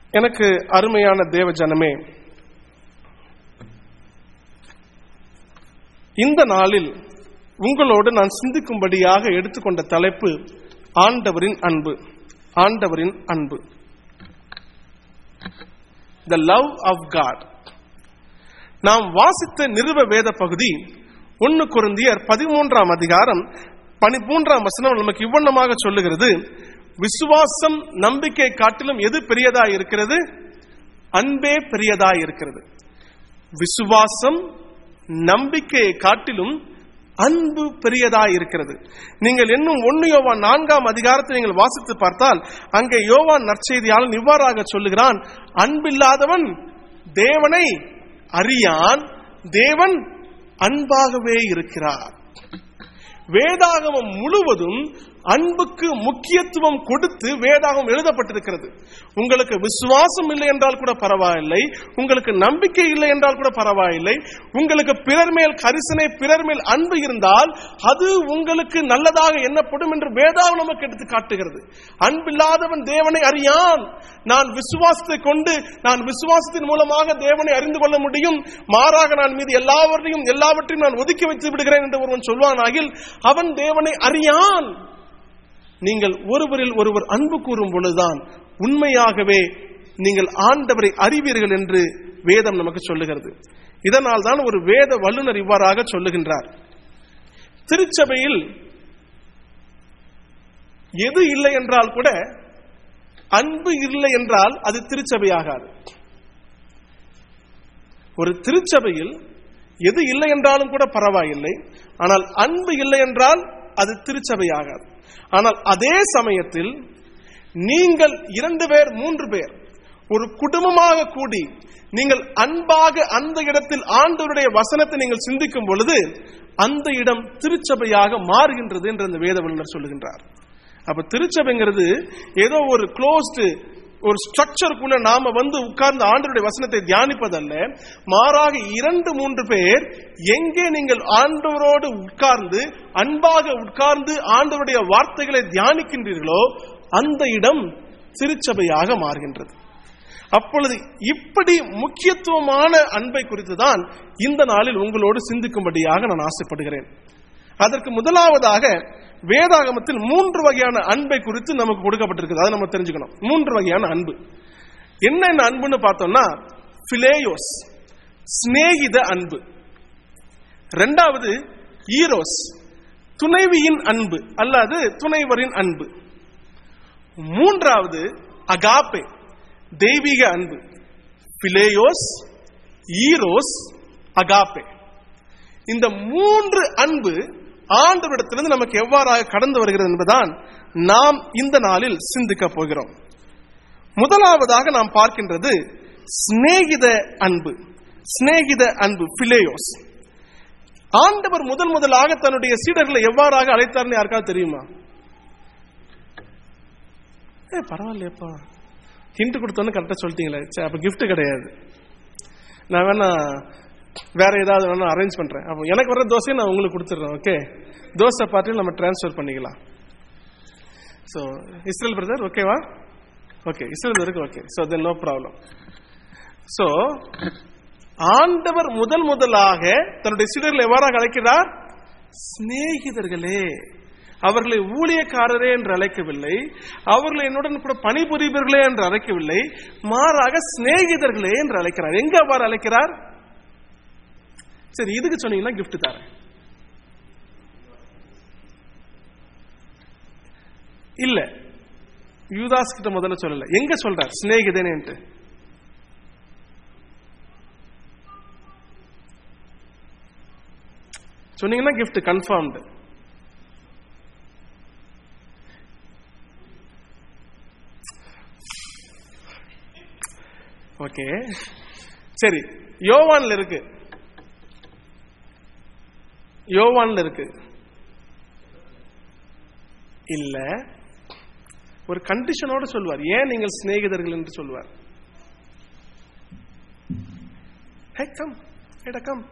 எனக்கு அருமையான தேவ ஜனமே, இந்த நாளில் உங்களோடு நான் சிந்திக்கும்படியாக எடுத்துக்கொண்ட தலைப்பு ஆண்டவரின் அன்பு. ஆண்டவரின் அன்பு, the love of God. நாம் வாசித்த நிருப வேத பகுதி 1 கொரிந்தியர் 13ஆம் அதிகாரம் 13ஆம் வசனம் நமக்கு இவ்வண்ணமாக சொல்லுகிறது: விசுவாசம் நம்பிக்கை காட்டிலும் எது பெரியதாய் இருக்கிறது? அன்பே பெரியதாய் இருக்கிறது. விசுவாசம் நம்பிக்கையை காட்டிலும் அன்பு பெரியதாய் இருக்கிறது. நீங்கள் இன்னும் 1 யோவான் 4ஆம் அதிகாரத்தை நீங்கள் வாசித்து பார்த்தால் அங்கே யோவான் நற்செய்தியாளன் இவ்வாறாக சொல்லுகிறான்: அன்பில்லாதவன் தேவனை அறியான், தேவன் அன்பாகவே இருக்கிறார். வேதாகமம் முழுவதும் அன்புக்கு முக்கியத்துவம் கொடுத்து வேதாகமம் எழுதப்பட்டிருக்கிறது. உங்களுக்கு விசுவாசம் இல்லை என்றால் கூட பரவாயில்லை, உங்களுக்கு நம்பிக்கை இல்லை என்றால் கூட பரவாயில்லை, உங்களுக்கு பிறர் மேல் கரிசனை, பிறர் மேல் அன்பு இருந்தால் அது உங்களுக்கு நல்லதாக எண்ணப்படும் என்று வேதாகமம் நமக்கு எடுத்து காட்டுகிறது. அன்பில்லாதவன் தேவனை அறியான். நான் விசுவாசத்தை கொண்டு, நான் விசுவாசத்தின் மூலமாக தேவனை அறிந்து கொள்ள முடியும், மாறாக நான் மீது எல்லாவற்றையும் நான் ஒதுக்கி வைத்து விடுகிறேன் என்று ஒருவன் சொல்வானாகில் அவன் தேவனை அறியான். நீங்கள் ஒருவரில் ஒருவர் அன்பு கூறும் பொழுதுதான் உண்மையாகவே நீங்கள் ஆண்டவரை அறிவீர்கள் என்று வேதம் நமக்கு சொல்லுகிறது. இதனால் தான் ஒரு வேத வல்லுநர் இவ்வாறாக சொல்லுகின்றார்: திருச்சபையில் எது இல்லை என்றால் கூட, அன்பு இல்லை என்றால் அது திருச்சபையாகாது. ஒரு திருச்சபையில் எது இல்லை என்றாலும் கூட பரவாயில்லை, ஆனால் அன்பு இல்லை என்றால் அது திருச்சபையாகாது. ஆனால் அதே சமயத்தில் நீங்கள் 2 பேர் 3 பேர் ஒரு குடும்பமாக கூடி நீங்கள் அன்பாக அந்த இடத்தில் ஆண்டவருடைய வசனத்தை நீங்கள் சிந்திக்கும் பொழுது அந்த இடம் திருச்சபையாக மாறுகின்றது என்று அந்த வேத வல்லுநர் சொல்லுகின்றார். அப்ப திருச்சபைங்கிறது ஏதோ ஒரு க்ளோஸ்டு ஒரு ஸ்ட்ரக்சருக்குள்ள நாம உட்கார்ந்து ஆண்டவருடைய வசனத்தை தியானிப்பதல்ல, மாறாக 2-3 பேர் எங்கே நீங்கள் ஆண்டவரோடு உட்கார்ந்து அன்பாக உட்கார்ந்து ஆண்டவருடைய வார்த்தைகளை தியானிக்கின்றீர்களோ அந்த இடம் திருச்சபையாக மாறுகின்றது. அப்பொழுது இப்படி முக்கியத்துவமான அன்பை குறித்து தான் இந்த நாளில் உங்களோடு சிந்திக்கும்படியாக நான் ஆசைப்படுகிறேன். அதற்கு முதலாவதாக வேதாகமத்தில் 3 வகையான அன்பை குறித்து நமக்கு கொடுக்கப்பட்டிருக்கிறது. அதை நம்ம தெரிஞ்சுக்கணும். 3 வகையான அன்பு. என்னென்ன அன்புன்னு பார்த்தோம்னா, பிலேயோஸ் சிநேகித அன்பு, 2வது ஈரோஸ் துணைவியின் அன்பு அல்லது துணைவரின் அன்பு, 3வது அகாப்பே தெய்வீக அன்பு. Phileos, eros, agape. இந்த 3 அன்பு ஆண்டவரிடத்திலிருந்து நமக்கு எவ்வாறாக கடந்து வருகிறது என்பதுதான் நாம் இந்த நாளில் சிந்திக்க போகிறோம். முதலாவதாக நாம் பார்க்கின்றது சிநேகித அன்பு. சிநேகித அன்பு, பிலேயோஸ். ஆண்டவர் முதலாக தன்னுடைய சீடர்களை எவ்வாறாக அழைத்தார்னு யாருக்காவது தெரியுமா? பரவாயில்லையப்பா, ஹிண்ட் கொடுத்தோன்னு கரெக்டா சொல்லிட்டீங்களே, அப்ப கிஃப்ட் கிடையாது, நான் வேணா வேற ஏதாவது வேணா அரேஞ்ச் பண்றேன். அப்போ எனக்கு வர தோசையை நான் உங்களுக்கு கொடுத்துட்றேன். ஓகே, தோசை பார்ட்டியில் நம்ம டிரான்ஸ்ஃபர் பண்ணிக்கலாம். ஸோ இஸ்ரேல் பிரதர் ஓகேவா? ஓகே, இஸ்ரேல் பிரதருக்கு okay. So then no problem. So ஆண்டவர் முதலாக தன்னுடைய சீடர்களை எவ்வாறாக அழைக்கிறார்? சிநேகிதர்களே. அவர்களை ஊழியக்காரரே என்று அழைக்கவில்லை, அவர்களை என்னுடன் கூட பணிபுரிபவர்களே என்று அழைக்கவில்லை, மாறாக சிநேகிதர்களே என்று அழைக்கிறார். எங்க அவ்வாறு அழைக்கிறார்? சரி, இதுக்கு சொன்னீங்கன்னா கிஃப்ட் தரேன். இல்ல, யூதாஸ் கிட்ட முதல்ல சொல்லல, எங்க சொல்றார் சிநேகிதனேன்ட்டு? சொன்னீங்கன்னா கிஃப்ட் கன்ஃபார்ம்டு. ஓகே, சரி, யோவான்ல இருக்கு. யோவான்ல இருக்கு இல்ல, ஒரு கண்டிஷனோட சொல்வார். ஏன் நீங்கள் சிநேகிதர்கள் என்று சொல்வார். Hey, come. Come.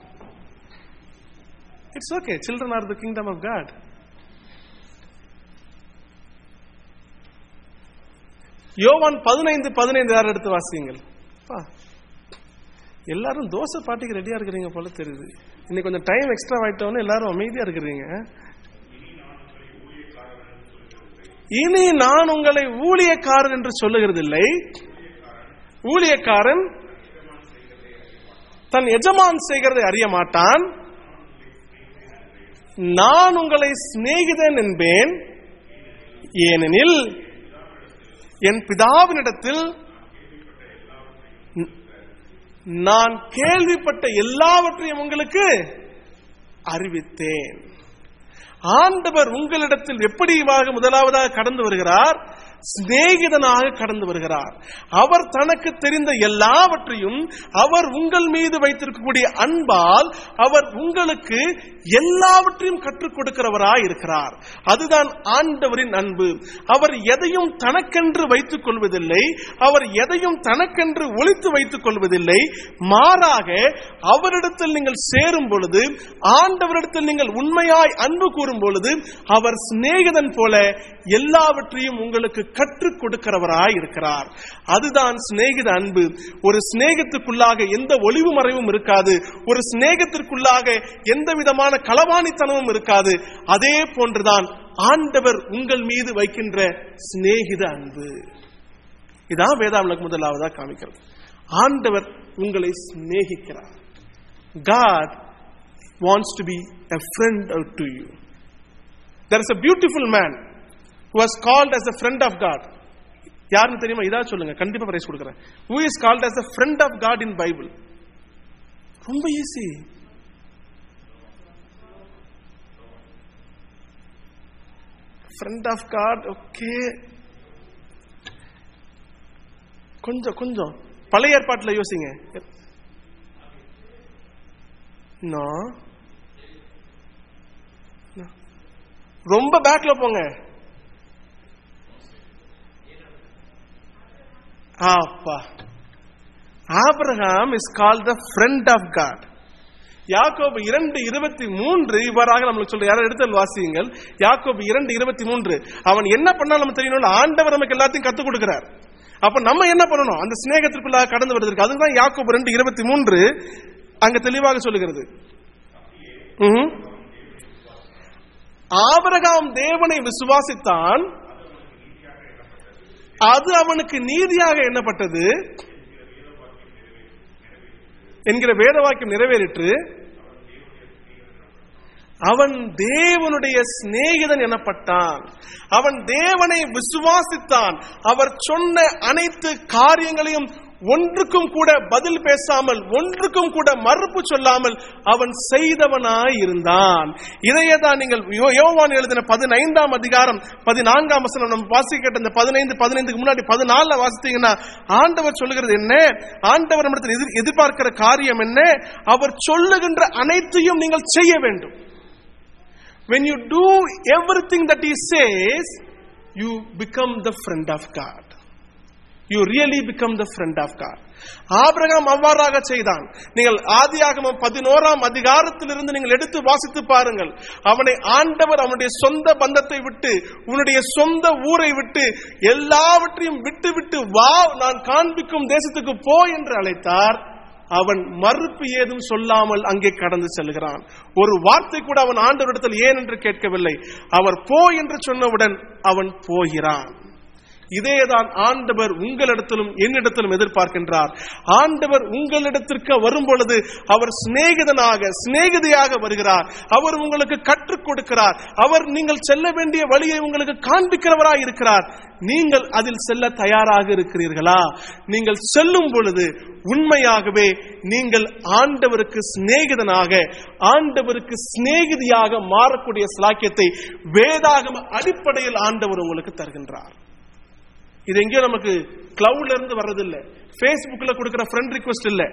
It's okay. Children are the kingdom of God. யோவான் 15:15 யாரும் எடுத்து வாசிங்கள். எல்லாரும் தோசை பாட்டிக்கு ரெடியா இருக்கிறீங்க போல தெரியுது. இன்னைக்கு கொஞ்சம் டைம் எக்ஸ்ட்ரா ஆயிட்டோன்னு எல்லாரும் அமைதியா இருக்கிறீங்க. இனி நான் உங்களை ஊழியக்காரன் என்று சொல்லுகிறதில்லை. ஊழியக்காரன் தன் எஜமான் செய்கிறதை அறிய மாட்டான். நான் உங்களை சிநேகிதன் என்பேன், ஏனெனில் என் பிதாவினிடத்தில் நான் கேள்விப்பட்ட எல்லாவற்றையும் உங்களுக்கு அறிவித்தேன். ஆண்டவர் உங்களிடத்தில் எப்படி முதலாவதாக கடந்து வருகிறார்? சிநேகிதனாக கடந்து வருகிறார். அவர் தனக்கு தெரிந்த எல்லாவற்றையும் அவர் உங்கள் மீது வைத்திருக்கக்கூடிய அன்பால் அவர் உங்களுக்கு எல்லாவற்றையும் கற்றுக் கொடுக்கிறவராய் இருக்கிறார். அதுதான் ஆண்டவரின் அன்பு. அவர் எதையும் தனக்கென்று வைத்துக் கொள்வதில்லை. அவர் எதையும் தனக்கென்று ஒளித்து வைத்துக் கொள்வதில்லை. மாறாக அவரிடத்தில் நீங்கள் சேரும் பொழுது, ஆண்டவரிடத்தில் நீங்கள் உண்மையாய் அன்பு கூறும் பொழுது, அவர் சிநேகிதன் போல எல்லாவற்றையும் உங்களுக்கு கற்றுக் கொடுக்கிறவராய் இருக்கிறார். அதுதான் சிநேகித அன்பு. ஒரு சிநேகத்துக்குள்ளாக எந்த ஒளிவு மறைவும் இருக்காது. ஒரு சிநேகத்திற்குள்ளாக எந்த விதமான களவாணித்தனமும் இருக்காது. அதே போன்றுதான் ஆண்டவர் உங்கள் மீது வைக்கின்ற சிநேகித அன்பு. இதான் வேதாளம் முதலாவதா காமிக்கிறது. ஆண்டவர் உங்களை சிநேகிக்கிறார். God wants to be a friend to you. There is a beautiful man who was called as a friend of God. யாருன்னு தெரியுமா? இதா சொல்லுங்க, கண்டிப்பா பிரைஸ் கொடுக்கிறேன். Who is called as a friend of God in Bible? ரொம்ப easy. friend of God. ஓகே, கொஞ்சம் கொஞ்சம் பழைய ஏற்பாட்டில் யோசிங்க. ரொம்ப பேக்ல போங்க. Abraham is called the friend of God. யாக்கோபு 2:23 இவ்வாறாக நம்மளுக்கு சொல்ற. யாரும் எடுத்து வாசியுங்கள். யாக்கோபு 2:23. அவன் என்ன பண்ணாலும் நம்ம தெரியணும். ஆண்டவர் நமக்கு எல்லாத்தையும் கத்துக் கொடுக்கிறார். அப்ப நம்ம என்ன பண்ணணும்? அந்த சிநேகத்திற்குள்ளாக கடந்து வருவதற்கு. அதுதான் யாக்கோபு 2:23 அங்க தெளிவாக சொல்லுகிறது. ஆபிரகாம் தேவனை விசுவாசித்தான், அது அவனுக்கு நீதியாக எண்ணப்பட்டது என்கிற வேத வாக்கியம் நிறைவேறிற்று. அவன் தேவனுடைய சிநேகிதன் எனப்பட்டான். அவன் தேவனை விசுவாசித்தான். அவர் சொன்ன அனைத்து காரியங்களையும் ஒன்றுக்கும் கூட பதில் பேசாமல், ஒன்றுக்கும் கூட மறுப்பு சொல்லாமல் அவன் செய்தவனாய் இருந்தான். இதையேதான் நீங்கள் யோவான் எழுதின 15ஆம் அதிகாரம் 14ஆம் வசனம் நம்ம வாசிக்கிட்ட இந்த 15 முன்னாடி 14 வாசித்தீங்கன்னா ஆண்டவர் சொல்லுகிறது என்ன? ஆண்டவர் நம்மிடத்தில் எதிர்பார்க்கிற காரியம் என்ன? அவர் சொல்லுகின்ற அனைத்தையும் நீங்கள் செய்ய வேண்டும். When you do everything that he says, you become the friend of God. You really become the friend of God. Abraham அவ்வாறாக செய்தான். நீங்கள் ஆதியாகமம் 11ஆம் அதிகாரத்திலிருந்து நீங்கள் எடுத்து வாசித்து பாருங்கள். அவனை ஆண்டவர் அவனுடைய சொந்த பந்தத்தை விட்டு, உன்னுடைய சொந்த ஊரை விட்டு, எல்லாவற்றையும் விட்டு விட்டு வா, நான் காண்பிக்கும் தேசத்துக்கு போ என்று அழைத்தார். அவன் மறுப்பு ஏதும் சொல்லாமல் அங்கே கடந்து செல்கிறான். ஒரு வார்த்தை கூட அவன் ஆண்டவரிடத்தில் ஏன் என்று கேட்கவில்லை. அவர் போ என்று சொன்னவுடன் அவன் போகிறான். இதேதான் ஆண்டவர் உங்களிடத்திலும் என்னிடத்திலும் எதிர்பார்க்கின்றார். ஆண்டவர் உங்களிடத்திற்கு வரும் பொழுது அவர் சிநேகிதியாக வருகிறார். அவர் உங்களுக்கு கற்றுக் கொடுக்கிறார். அவர் நீங்கள் செல்ல வேண்டிய வழியை உங்களுக்கு காண்பிக்கிறவராய் இருக்கிறார். நீங்கள் அதில் செல்ல தயாராக இருக்கிறீர்களா? நீங்கள் செல்லும் பொழுது உண்மையாகவே நீங்கள் ஆண்டவருக்கு சிநேகிதனாக, ஆண்டவருக்கு சிநேகிதியாக மாறக்கூடிய ஸ்லாக்கியத்தை வேதாகம அடிப்படையில் ஆண்டவர் உங்களுக்கு தருகின்றார். இது எங்கேயோ நமக்கு கிளவுட்ல இருந்து வர்றதில்லை, பேஸ்புக்ல கொடுக்கிற ஃப்ரெண்ட் ரிக்வெஸ்ட் இல்லை.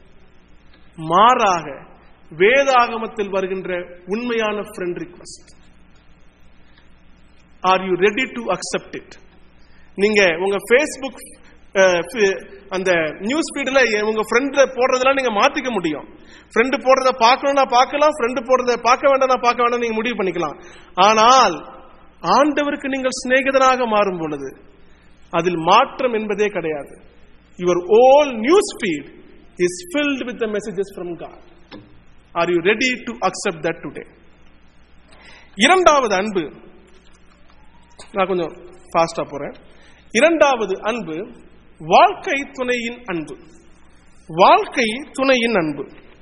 மாறாக வேதாகமத்தில் வருகின்ற உண்மையான friend request. Are you ready to accept it? நீங்க உங்க பேஸ்புக் அந்த நியூஸ் ஃபீட்ல உங்க ஃப்ரெண்ட் போடுறதெல்லாம் நீங்க மாத்திக்க முடியும். ஃப்ரெண்ட் போடுறத பார்க்கணும்னா பார்க்கலாம், ஃப்ரெண்ட் போடுறத பார்க்க வேண்டாம் பார்க்க வேண்டாம் நீங்க முடிவு பண்ணிக்கலாம். ஆனால் ஆண்டவருக்கு நீங்கள் சிநேகிதனாக மாறும் பொழுது அதில் மாற்றம் என்பதே கிடையாது. Your whole news feed is filled with the messages from God. Are you ready to accept that today? இரண்டாவது அன்பு, நான் கொஞ்சம் ஃபாஸ்டா போறேன். இரண்டாவது அன்பு வாழ்க்கை துணையின் அன்பு. வாழ்க்கை துணையின் அன்பு.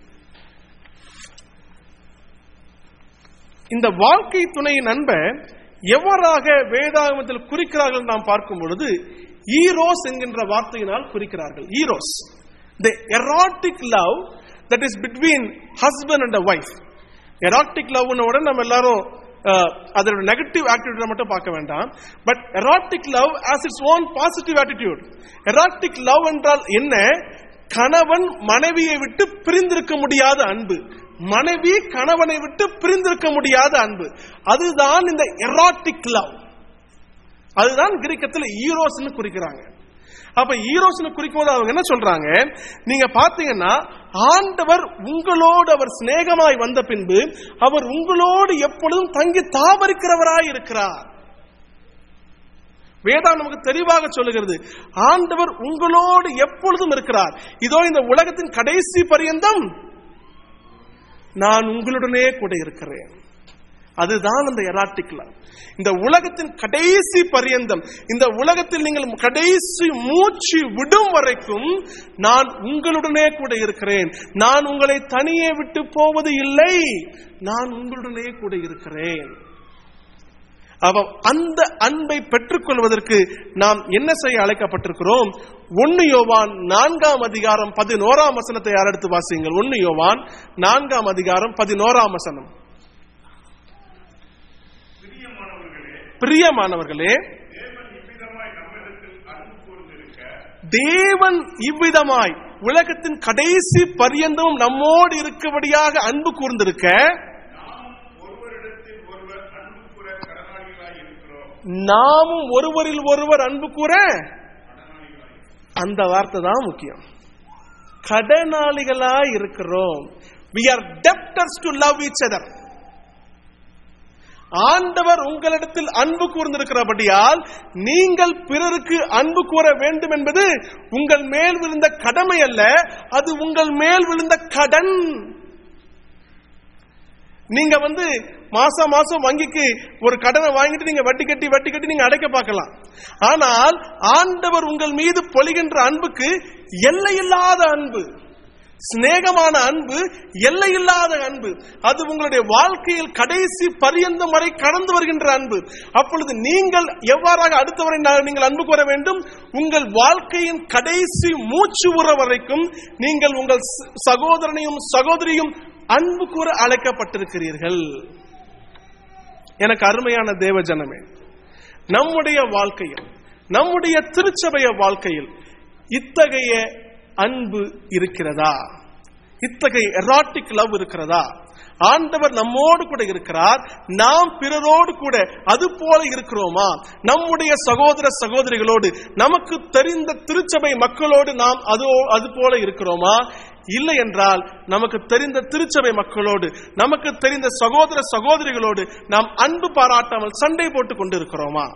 இந்த வாழ்க்கை துணையின் அன்பை எவ்வாறாக வேதாகமத்தில் குறிக்கிறார்கள் நாம் பார்க்கும் பொழுது ஈரோஸ் என்கின்ற வார்த்தையினால் குறிக்கிறார்கள். Eros, the erotic love that is between husband and a wife. erotic love உடனே நம்ம எல்லாரும் அதோட நெகட்டிவ் ஆட்டிடியூட் மட்டும் பார்க்க வேண்டாம். But erotic love as its own positive attitude. Erotic love என்றால் என்ன? கணவன் மனைவியை விட்டு பிரிந்திருக்க முடியாத அன்பு, மனைவி கணவனை விட்டு பிரிந்திருக்க முடியாத அன்பு, அதுதான் இந்த எராட்டிக் லவ். அதுதான் கிரேக்கத்தில் ஈரோஸ் குறிக்கிறாங்க. அப்ப ஈரோஸ் குறிக்கும் போது அவங்க என்ன சொல்றாங்க? நீங்க பாத்தீங்கன்னா ஆண்டவர் உங்களோடு அவர் சிநேகமாய் வந்த பின்பு அவர் உங்களோடு எப்பொழுதும் தங்கி தாபரிக்கிறவராய் இருக்கிறார். வேதம் நமக்கு தெளிவாக சொல்லுகிறது, ஆண்டவர் உங்களோடு எப்பொழுதும் இருக்கிறார். இதோ இந்த உலகத்தின் கடைசி பரியந்தம் நான் உங்களுடனே கூட இருக்கிறேன். அதுதான் அந்த எராட்டிக் லவ். இந்த உலகத்தின் கடைசி பரியந்தம், இந்த உலகத்தில் நீங்கள் கடைசி மூச்சு விடும் வரைக்கும் நான் உங்களுடனே கூட இருக்கிறேன். நான் உங்களை தனியே விட்டு போவது இல்லை, நான் உங்களுடனே கூட இருக்கிறேன். அந்த அன்பை பெற்றுக்கொள்வதற்கு நாம் என்ன செய்ய அழைக்கப்பட்டிருக்கிறோம்? 1 யோவான் 4ஆம் அதிகாரம் 11ஆம் வசனத்தை யார் எடுத்து வாசியுங்கள். 1 யோவான் 4ஆம் அதிகாரம் 11ஆம் வசனம். பிரியமானவர்களே, தேவன் இவ்விதமாய் உலகத்தின் கடைசி பரியந்தமும் நம்மோடு இருக்கபடியாக அன்பு கூர்ந்திருக்க நாமும் ஒருவரில் ஒருவர் அன்பு கூற, அந்த வார்த்தை தான் முக்கியம். கடனாளிகளாய் இருக்கிறோம். We are debtors to love each other. ஆண்டவர் உங்களிடத்தில் அன்பு கூர்ந்திருக்கிறபடியால் நீங்கள் பிறருக்கு அன்பு கூற வேண்டும் என்பது உங்கள் மேல் விழுந்த கடமை அல்ல, அது உங்கள் மேல் விழுந்த கடன். நீங்க மாசம் மாசம் வங்கிக்கு ஒரு கடனை வாங்கிட்டு நீங்க வட்டி கட்டி நீங்க அடைக்க பார்க்கலாம். ஆனால் ஆண்டவர் உங்கள் மீது பொழிகின்ற அன்புக்கு எல்லையில்லாத அன்பு, சிநேகமான அன்பு, எல்லையில்லாத அன்பு. அது உங்களுடைய வாழ்க்கையில் கடைசி பரியந்தம் வரை கடந்து வருகின்ற அன்பு. அப்பொழுது நீங்கள் எவ்வாறாக அடுத்தவரை நீங்கள் அன்பு கூற வேண்டும்? உங்கள் வாழ்க்கையின் கடைசி மூச்சு உற வரைக்கும் நீங்கள் உங்கள் சகோதரனையும் சகோதரியும் அன்பு கூற அழைக்கப்பட்டிருக்கிறீர்கள். எனக்கு அருமையான தேவ ஜனமே, நம்முடைய வாழ்க்கையில், நம்முடைய திருச்சபைய வாழ்க்கையில் இத்தகைய அன்பு இருக்கிறதா? இத்தகைய எராட்டிக் லவ் இருக்கிறதா? ஆண்டவர் நம்மோடு கூட இருக்கிறார், நாம் பிறரோடு கூட அது போல இருக்கிறோமா? நம்முடைய சகோதர சகோதரிகளோடு, நமக்கு தெரிந்த திருச்சபை மக்களோடு நாம் அது போல இருக்கிறோமா? இல்லை என்றால் நமக்கு தெரிந்த திருச்சபை மக்களோடு, நமக்கு தெரிந்த சகோதர சகோதரிகளோடு நாம் அன்பு பாராட்டாமல் சண்டை போட்டுக் கொண்டு இருக்கிறோமா?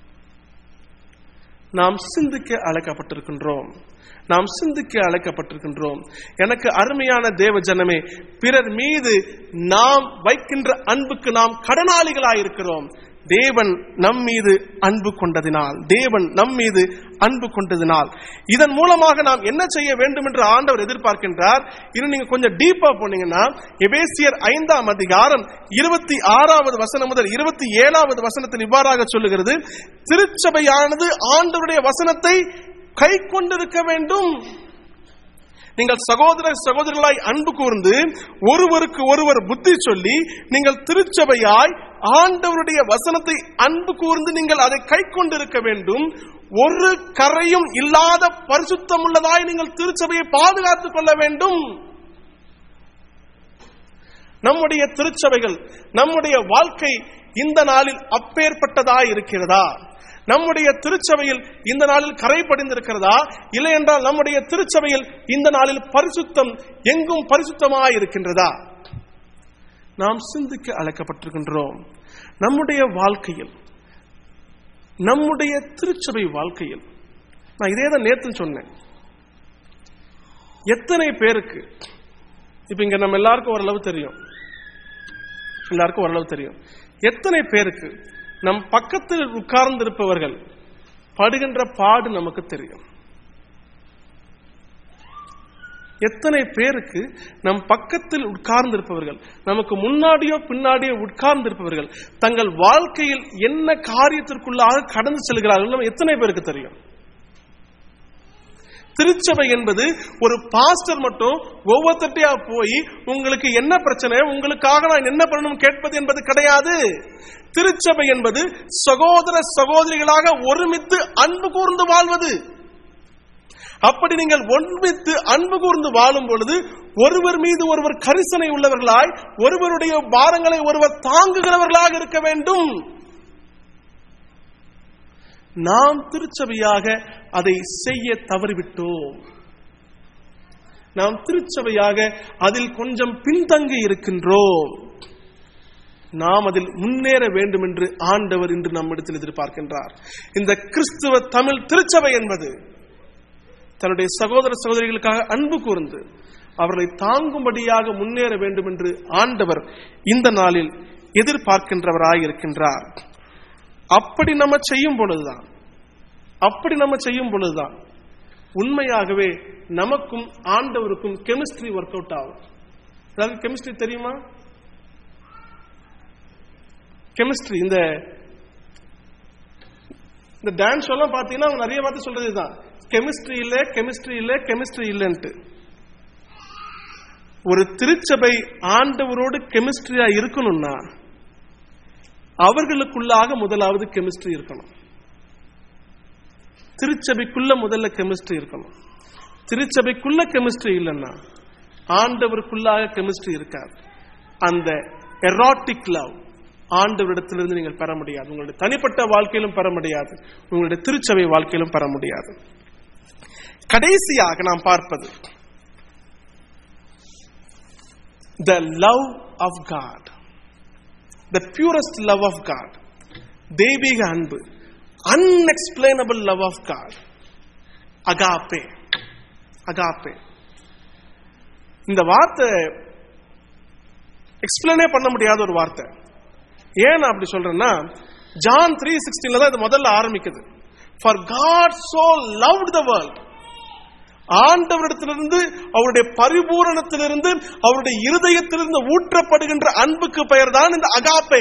நாம் சிந்திக்க அழைக்கப்பட்டிருக்கின்றோம். நாம் சிந்திக்க அழைக்கப்பட்டிருக்கின்றோம். எனக்கு அருமையான தேவ ஜனமே, பிறர் மீது நாம் வைக்கின்ற அன்புக்கு நாம் கடனாளிகளாயிருக்கிறோம். தேவன் நம் மீது அன்பு கொண்டதினால், தேவன் நம் மீது அன்பு கொண்டதினால் இதன் மூலமாக நாம் என்ன செய்ய வேண்டும் என்று ஆண்டவர் எதிர்பார்க்கின்றார். இன்னும் நீங்க கொஞ்சம் டீப்பா போனீங்கன்னா எபேசியர் 5ஆம் அதிகாரம் 26வது வசனம் முதல் 27வது வசனத்தில் இவ்வாறாக சொல்லுகிறது, திருச்சபையானது ஆண்டவருடைய வசனத்தை கை கொண்டிருக்க வேண்டும். நீங்கள் சகோதர சகோதரிகளாய் அன்பு கூர்ந்து ஒருவருக்கு ஒருவர் புத்தி சொல்லி நீங்கள் திருச்சபையாய் ஆண்டவருடைய வசனத்தை அன்பு கூர்ந்து நீங்கள் அதை கை கொண்டிருக்க வேண்டும். ஒரு கரையும் இல்லாத பரிசுத்தம் உள்ளதாய் நீங்கள் திருச்சபையை பாதுகாத்துக் கொள்ள வேண்டும். நம்முடைய திருச்சபைகள், நம்முடைய வாழ்க்கை இந்த நாளில் அப்பேற்பட்டதாய் இருக்கிறதா? நம்முடைய திருச்சபையில் இந்த நாளில் கரை படிந்திருக்கிறதா? இல்லை என்றால் நம்முடைய திருச்சபையில் இந்த நாளில் பரிசுத்தம் எங்கும் பரிசுத்தமாய் இருக்கின்றதா? நாம் சிந்திக்க அழைக்கப்பட்டிருக்கின்றோம். நம்முடைய வாழ்க்கையில் நம்முடைய திருச்சபை வாழ்க்கையில் நான் இதே தான் நேத்து சொன்னேன். எத்தனை பேருக்கு இப்ப இங்க நம்ம எல்லாருக்கும் ஓரளவு தெரியும், எத்தனை பேருக்கு நம் பக்கத்தில் உட்கார்ந்து இருப்பவர்கள் படுகின்ற பாடு நமக்கு தெரியும்? எத்தனை பேருக்கு நம் பக்கத்தில் உட்கார்ந்து இருப்பவர்கள், நமக்கு முன்னாடியோ பின்னாடியோ உட்கார்ந்து இருப்பவர்கள் தங்கள் வாழ்க்கையில் என்ன காரியத்திற்குள்ளாக கடந்து செல்கிறார்கள் எத்தனை பேருக்கு தெரியும்? திருச்சபை என்பது ஒரு பாஸ்டர் மட்டும் ஒவ்வொருத்தட்டையா போய் உங்களுக்கு என்ன பிரச்சனை, உங்களுக்காக நான் என்ன பண்ணணும் கேட்பது என்பது கிடையாது. திருச்சபை என்பது சகோதர சகோதரிகளாக ஒருமித்து அன்பு கூர்ந்து வாழ்வது. அப்படி நீங்கள் ஒன்றித்து அன்பு கூர்ந்து வாழும் பொழுது ஒருவர் மீது ஒருவர் கரிசனை உள்ளவர்களாய், ஒருவருடைய பாரங்களை ஒருவர் தாங்குகிறவர்களாக இருக்க வேண்டும். நாம் திருச்சபையாக அதை செய்ய தவறிவிட்டோம். நாம் திருச்சபையாக அதில் கொஞ்சம் பின்தங்கி இருக்கின்றோம். நாம் அதில் முன்னேற வேண்டும் என்று ஆண்டவர் இன்று நம்மிடத்தில் எதிர்பார்க்கின்றார். இந்த கிறிஸ்துவ தமிழ் திருச்சபை என்பது தன்னுடைய சகோதர சகோதரிகளுக்காக அன்பு கூர்ந்து அவர்களை தாங்கும்படியாக முன்னேற வேண்டும் என்று ஆண்டவர் இந்த நாளில் எதிர்பார்க்கின்றவராய் இருக்கின்றார். அப்படி நம்ம செய்யும் பொழுதுதான் உண்மையாகவே நமக்கும் ஆண்டவருக்கும் கெமிஸ்ட்ரி ஒர்க் அவுட் ஆகும். அதாவது கெமிஸ்ட்ரி தெரியுமா? கெமிஸ்ட்ரி இந்த டான்ஸ் எல்லாம் பாத்தீங்கன்னா அவங்க நிறைய வார்த்தை சொல்றதுதான் கெமிஸ்ட்ரி இல்லைன்ட்டு. ஒரு திருச்சபை ஆண்டவரோடு கெமிஸ்ட்ரியா இருக்கணும்னா அவர்களுக்குள்ளாக முதலாவது கெமிஸ்ட்ரி இருக்கணும். திருச்சபைக்குள்ள முதல்ல கெமிஸ்ட்ரி இருக்கணும். திருச்சபைக்குள்ள கெமிஸ்ட்ரி இல்லைன்னா ஆண்டவருக்குள்ளாக கெமிஸ்ட்ரி இருக்காது. அந்த எரோட்டிக் லவ் ஆண்டவரிடத்திலிருந்து நீங்கள் பெற முடியாது. உங்களுடைய தனிப்பட்ட வாழ்க்கையிலும் பெற முடியாது, உங்களுடைய திருச்சபை வாழ்க்கையிலும் பெற முடியாது. கடைசியாக நாம் பார்ப்பது the love of God, the purest love of God, தெய்வீக அன்பு, unexplainable love of God, agape. இந்த வார்த்தை எக்ஸ்பிளைனே பண்ண முடியாத ஒரு வார்த்தை. ஏன் அப்படி சொல்றேன்னா, ஜான் 3:16 தான் இது முதல்ல ஆரம்பிக்குது. For God so loved the world. ஆண்டவரிடத்திலிருந்து, அவருடைய பரிபூரணத்திலிருந்து, அவருடைய இருதயத்திலிருந்து ஊற்றப்படுகின்ற அன்புக்கு பெயர் தான் இந்த அகாப்பே.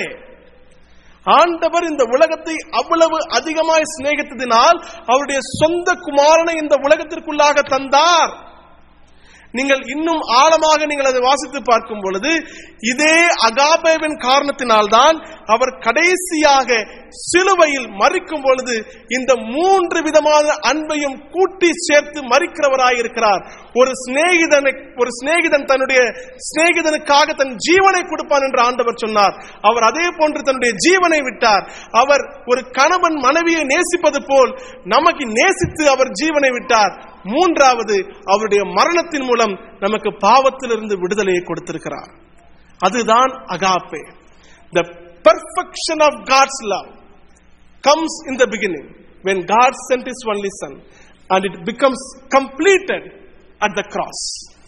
ஆண்டவர் இந்த உலகத்தை அவ்வளவு அதிகமாய் சிநேகித்ததினால் அவருடைய சொந்த குமாரனை இந்த உலகத்திற்குள்ளாக தந்தார். நீங்கள் இன்னும் ஆழமாக நீங்கள் அதை வாசித்து பார்க்கும் பொழுது இதே அகாபேவின் காரணத்தினால்தான் அவர் கடைசியாக சிலுவையில் மரிக்கும் பொழுது இந்த 3 விதமான அன்பையும் கூட்டி சேர்த்து மரிக்கிறவராயிருக்கிறார். ஒரு சிநேகிதன் தன்னுடைய சிநேகிதனுக்காக தன் ஜீவனை கொடுப்பான் என்று ஆண்டவர் சொன்னார். அவர் அதே போன்று தன்னுடைய ஜீவனை விட்டார். அவர் ஒரு கணவன் மனைவியை நேசிப்பது போல் நமக்கு நேசித்து அவர் ஜீவனை விட்டார். 3வது, அவருடைய மரணத்தின் மூலம் நமக்கு பாவத்திலிருந்து விடுதலையை கொடுத்திருக்கிறார். அதுதான் agape. The perfection of God's love comes in the beginning when God sent His only Son, and it becomes completed at the cross.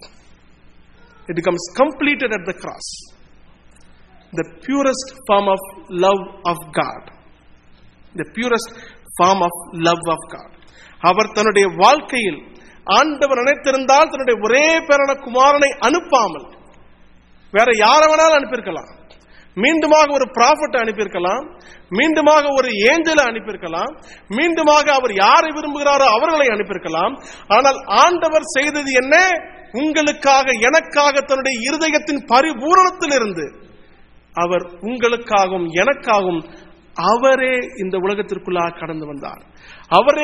It becomes completed at the cross. The purest form of love of God. The purest form of love of God. அவர் தன்னுடைய வாழ்க்கையில் ஆண்டவர் நினைத்திருந்தால் தன்னுடைய ஒரே பேரான குமாரனை அனுப்பாமல் வேற யாரை வேணாலும் அனுப்பியிருக்கலாம். மீண்டுமாக ஒரு ப்ராஃபட் அனுப்பியிருக்கலாம், மீண்டுமாக ஒரு ஏஞ்சலை அனுப்பியிருக்கலாம், மீண்டுமாக அவர் யாரை விரும்புகிறாரோ அவர்களை அனுப்பியிருக்கலாம். ஆனால் ஆண்டவர் செய்தது என்ன? உங்களுக்காக, எனக்காக தன்னுடைய இருதயத்தின் பரிபூரணத்திலிருந்து அவர் உங்களுக்காகவும் எனக்காகவும் அவரே இந்த உலகத்திற்குள்ளாக கடந்து வந்தார். அவரே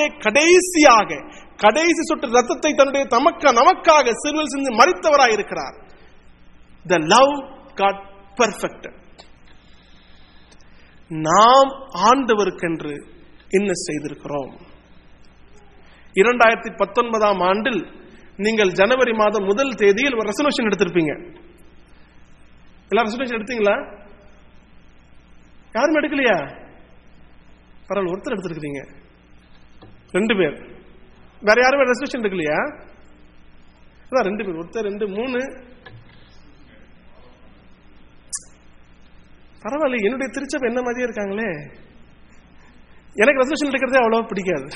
கடைசி சொட்டு ரத்தத்தை தன்னுடைய நமக்காக சிலுவையில் சிந்தி மரித்தவராய் இருக்கிறார். The love got perfected. நாம் ஆண்டவருக்கென்று என்ன செய்திருக்கிறோம்? 2019 ஆண்டில் நீங்கள் ஜனவரி மாதம் 1 தேதியில் ஒரு ரெசல்யூஷன் எடுத்திருப்பீங்க. எல்லாரும் ரெசல்யூஷன் எடுத்தீங்களா? யாரும் எடுக்கலையா? பரவாயில்ல, ஒருத்தர் எடுத்துருக்கீங்க, 2 பேர். வேற யாருமே ரெசல்யூஷன் எடுக்கலையா? அதான் 2 பேர், ஒருத்தர் 2 3. பரவாயில்ல, என்னுடைய திருச்சபை என்ன மாதிரியே இருக்காங்களே. எனக்கு ரெசல்யூஷன் எடுக்கிறதே அவ்வளவு பிடிக்காது.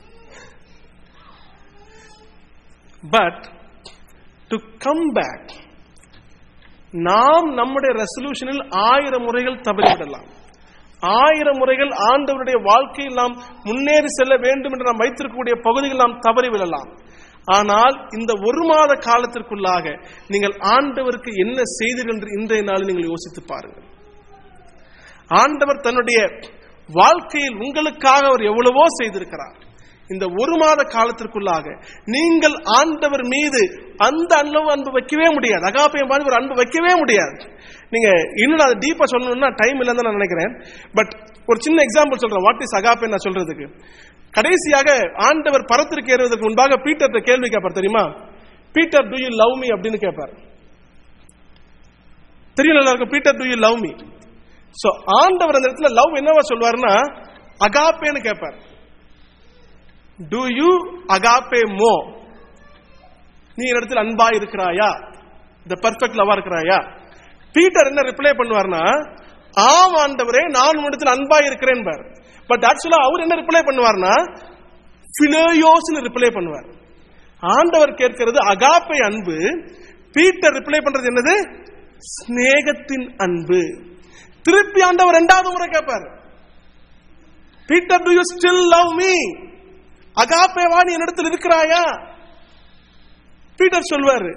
பட் டு கம் பேக், நாம் நம்முடைய ரெசல்யூஷனில் 1000 முறைகள் தவறிவிடலாம். 1000 முறைகள் ஆண்டவருடைய வாழ்க்கையில் நாம் முன்னேறி செல்ல வேண்டும் என்று நாம் வைத்திருக்கக்கூடிய பகுதிகள் நாம் தவறிவிடலாம். ஆனால் இந்த 1 மாத காலத்திற்குள்ளாக நீங்கள் ஆண்டவருக்கு என்ன செய்தீர்கள் என்று இன்றைய நாள் நீங்கள் யோசித்து பாருங்கள். ஆண்டவர் தன்னுடைய வாழ்க்கையில் உங்களுக்காக அவர் எவ்வளவோ செய்திருக்கிறார். இந்த 1 மாத காலத்திற்குள்ளாக நீங்கள் ஆண்டவர் மீது அந்த அளவு அன்பு வைக்கவே முடியாது. அகாப்பே மாதிரி ஒரு அன்பு வைக்கவே முடியாது. நீங்க இன்னும் அதை டீப்பா சொல்லணும்னா டைம் இல்லைன்னு நான் நினைக்கிறேன். பட் ஒரு சின்ன எக்ஸாம்பிள் சொல்றேன். வாட் இஸ் அகாப்பே நான் சொல்றதுக்கு. கடைசியாக ஆண்டவர் பரத்திற்கு ஏறுவதற்கு முன்பாக பீட்டர் கேள்வி கேட்பார், தெரியுமா? Peter, do you love me அப்படின்னு கேட்பார். தெரியும் எல்லாருக்கும், Peter, do you love me. So ஆண்டவர் அந்த இடத்துல லவ் என்னவா சொல்வாருன்னா அகாப்பேன்னு கேட்பார். டு யூ அகாப்பே மோ, நீ இடத்துல அன்பா இருக்கிறாயா, தி பெர்ஃபெக்ட் லவ்வா இருக்கிறாயா? பீட்டர் என்ன ரிப்ளை பண்ணுவார்னா, ஆம் ஆண்டவரே, நான் உன்னிடத்தில் அன்பா இருக்கிறேன் பார். பட் ஆக்சுவலா அவர் என்ன ரிப்ளை பண்ணுவார்னா பிலேயோஸ்னு ரிப்ளை பண்ணுவார். ஆண்டவர் கேட்கிறது அகாப்பே அன்பு, பீட்டர் ரிப்ளை பண்றது என்னது? ஸ்நேகத்தின் அன்பு. திருப்பி ஆண்டவர் 2வது முறை கேட்பார், Peter, do you still love me? அகாப்பேவா நீ என்னிடத்தில் இருக்கிறாயா? பீட்டர் சொல்வாரு,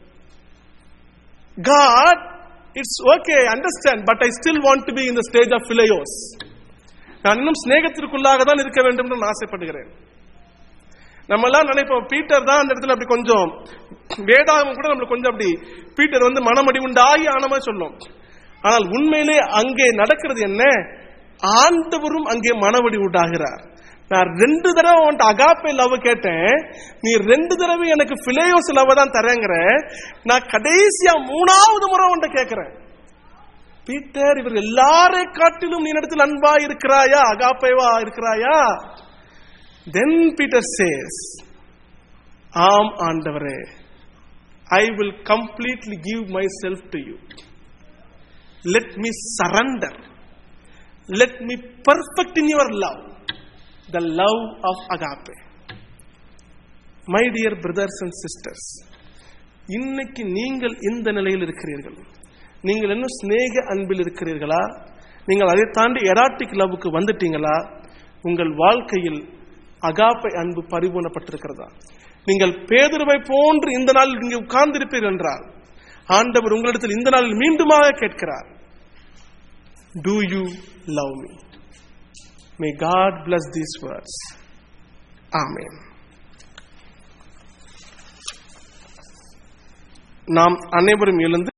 God, it's okay, I understand, but I still want to be in the stage of phileos. நான் இன்னும் ஸ்நேகத்திற்குள்ளாக தான் இருக்க வேண்டும் என்று ஆசைப்படுகிறேன். நம்ம எல்லாம் நினைப்போம் பீட்டர் தான் அந்த இடத்துல அப்படி கொஞ்சம், வேதாகம் கூட நம்மளுக்கு கொஞ்சம் அப்படி பீட்டர் வந்து மனமடி உண்டாகி ஆன மாதிரி சொல்லும். ஆனால் உண்மையிலே அங்கே நடக்கிறது என்ன? ஆண்டவரும் அங்கே மனவடி உண்டாகிறார். நான் 2 தடவை உன்ட்ட அகாப்பே லவ் கேட்டேன், நீ 2 தடவை எனக்கு பிலேயோஸ் லவ் தான் தரேங்கிற. நான் கடைசியா 3வது முறை உன்ட்ட கேட்கிறேன், பீட்டர், இவர் எல்லாரை காட்டிலும் நீ இடத்தில் அன்பா இருக்கிறாயா, அகாப்பேவா இருக்கிறாயா? தென் பீட்டர் சேஸ், ஆம் ஆண்டவரே, I will completely give myself to you. Let me surrender. Let me perfect in your love. The love of agape. My dear brothers and sisters, இன்னைக்கு நீங்கள் இந்த நிலையில் இருக்கிறீர்கள். நீங்கள் இன்னும் ஸ்நேக அன்பில் இருக்கிறீர்களா? நீங்கள் அதை தாண்டி எராட்டிக் லவ்வுக்கு வந்துட்டீங்களா? உங்கள் வாழ்க்கையில் அகாப்பை அன்பு பரிபூர்ணப்பட்டிருக்கிறதா? நீங்கள் பேதுருவை போன்று இந்த நாளில் இங்கே உட்கார்ந்திருப்பீர்கள் என்றால் ஆண்டவர் உங்களிடத்தில் இந்த நாளில் மீண்டுமாக கேட்கிறார், do you love me? May God bless these words. Amen. நாம் அனைவரும் எழுந்து